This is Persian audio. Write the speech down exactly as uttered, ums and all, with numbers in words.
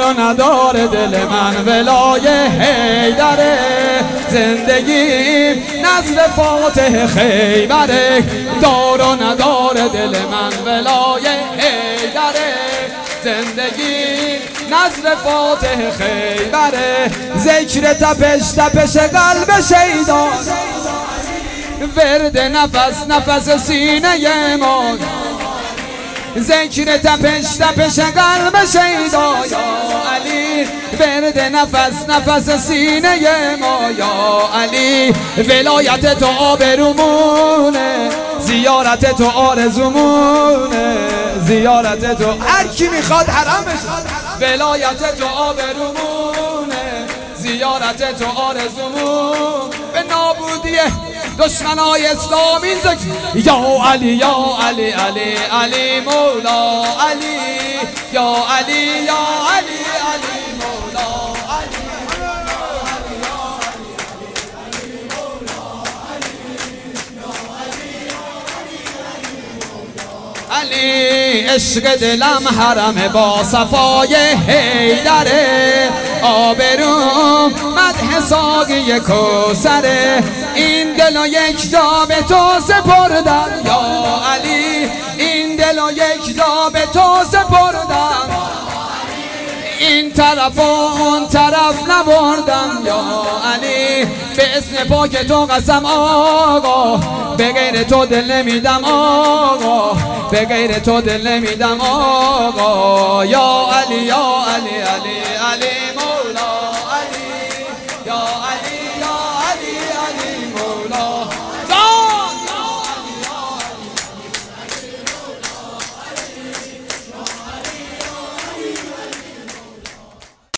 و نداره دل من ولای حیدره، زندگیم نظر فاتح خیبره، دار و نداره دل من ولای حیدره، زندگی نظر فاتح خیبره، ذکر تپش تپش قلب شیدا، ورد نفس نفس سینه ما، ذکر تپش تپش قلب شیدا یا علی، ورد نفس نفس سینه ما یا علی، ولایت تو آبرومونه، زیارت تو آرزومونه، زیارت تو هر کی میخواد حرم بشه، ولایت تو آبرومونه، زیارت تو آرزومون، به نابودی دشمنای اسلامی ذکر یا علی یا علی علی علی مولا علی یا علی یا علی علی مولا علی علی، عشق دلم حرم با صفای حیدره، آبروم مدح ساقی کوثره، این دل و یک جا به تو سپردم یا علی، این دل و یک جا به تو سپردم، این طرف و اون طرف نبردم یا علی، به اسم پاک تو قسم آقا، به غیر تو دل نمیدم آقا، به غیر تو دل نمیدم آقا، یا علی یا علی علی علی